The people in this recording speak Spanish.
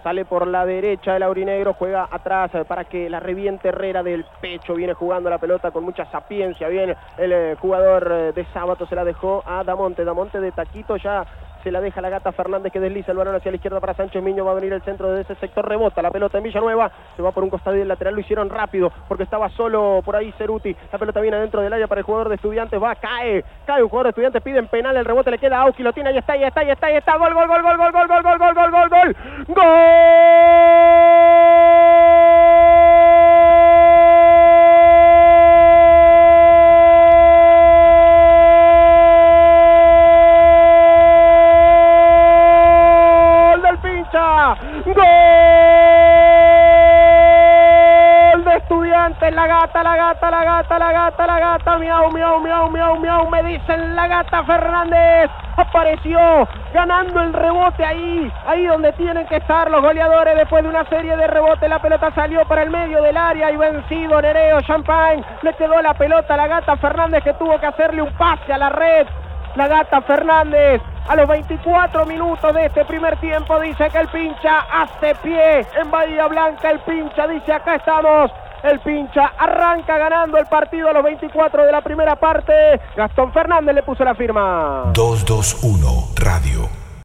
Sale por la derecha el aurinegro, juega atrás para que la reviente Herrera del pecho. Viene jugando la pelota con mucha sapiencia. Bien, el jugador de Sábato se la dejó a Damonte. Damonte de taquito ya se la deja la Gata Fernández, que desliza el balón hacia la izquierda para Sánchez Miño. Va a venir el centro de ese sector, rebota la pelota en Villanueva. Se va por un costado y el lateral lo hicieron rápido porque estaba solo por ahí Ceruti. La pelota viene adentro del área para el jugador de Estudiantes. Cae un jugador de Estudiantes, piden penal, el rebote le queda a Auski, lo tiene, ahí está. Gol. Estudiantes, la gata, miau, me dicen la Gata Fernández, apareció ganando el rebote ahí donde tienen que estar los goleadores después de una serie de rebotes. La pelota salió para el medio del área y vencido Nereo Champagne, le quedó la pelota a la Gata Fernández, que tuvo que hacerle un pase a la red. La Gata Fernández a los 24 minutos de este primer tiempo dice que el Pincha hace pie en Bahía Blanca. El Pincha dice: acá estamos. El Pincha arranca ganando el partido a los 24 de la primera parte. Gastón Fernández le puso la firma. 221 Radio.